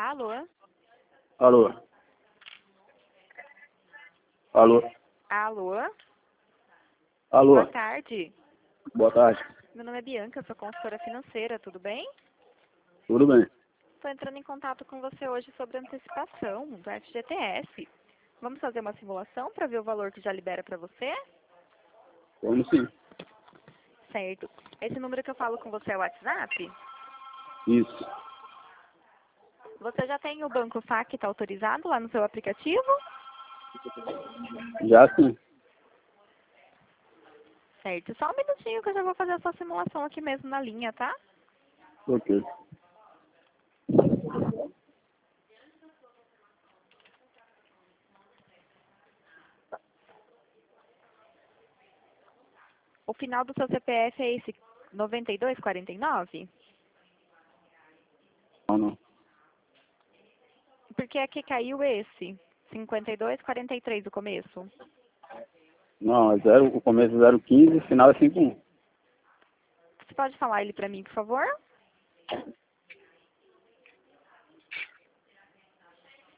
Alô? Alô? Alô? Alô? Alô? Boa tarde. Boa tarde. Meu nome é Bianca, sou consultora financeira, tudo bem? Tudo bem? Estou entrando em contato com você hoje sobre a antecipação do FGTS. Vamos fazer uma simulação para ver o valor que já libera para você? Vamos sim. Certo. Esse número que eu falo com você é o WhatsApp? Isso. Você já tem o Banco Saque, está autorizado lá no seu aplicativo? Já sim. Certo. Só um minutinho que eu já vou fazer a sua simulação aqui mesmo na linha, tá? Ok. O final do seu CPF é esse 9249? Não. Porque aqui caiu esse 5243 o começo. Não, é zero, o começo é 015 e o final é 51. Você pode falar ele para mim, por favor?